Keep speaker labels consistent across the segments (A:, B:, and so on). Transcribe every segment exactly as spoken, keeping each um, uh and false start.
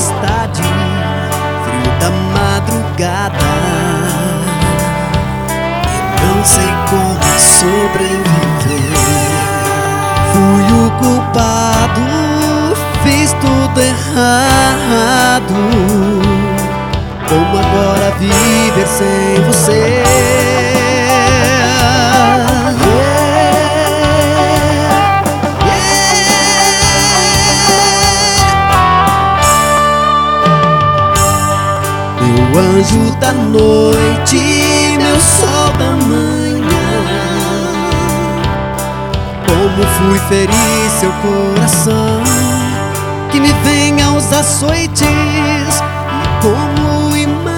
A: tempestade, frio da madrugada, e não sei como sobreviver. Fui o culpado, fiz tudo errado. Como agora viver sem você? Meu anjo da noite, meu sol da manhã, como fui ferir seu coração, que me venham os açoites como imãs,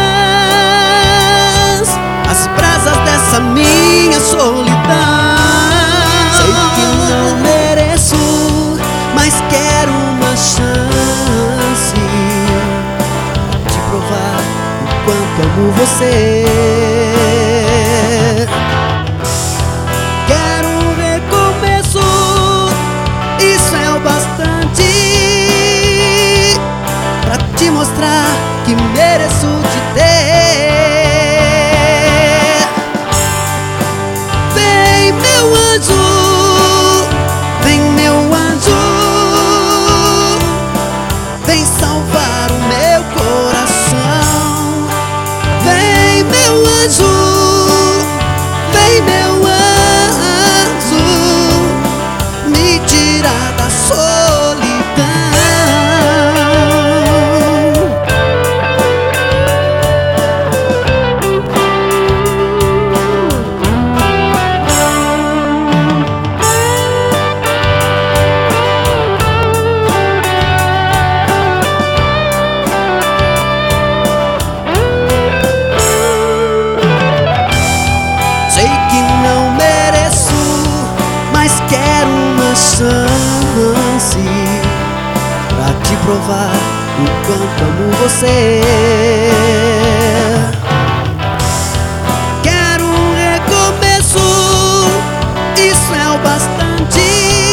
A: as brasas dessa minha solidão. Sei que não mereço, mas quero uma chance de provar o quanto amo você. Quero um recomeço, isso é o bastante pra te mostrar que mereço te ter. Vem, meu anjo, vem, meu anjo, vem salvar o meu coração. Vem, meu anjo, vem, meu anjo, me tirar da solidão. Sei que não mereço, mas quero uma chance pra te provar o quanto amo você. Quero um recomeço, isso é o bastante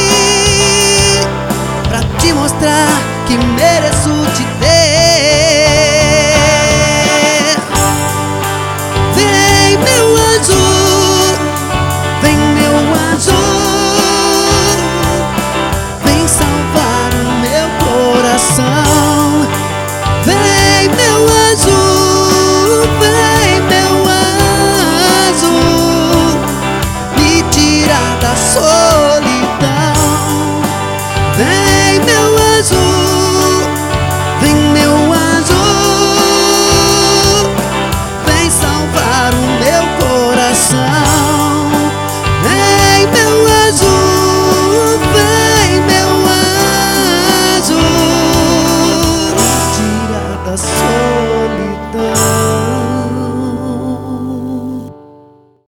A: pra te mostrar que mereço te ter. Vem, meu anjo, vem, meu anjo, vem salvar o meu coração.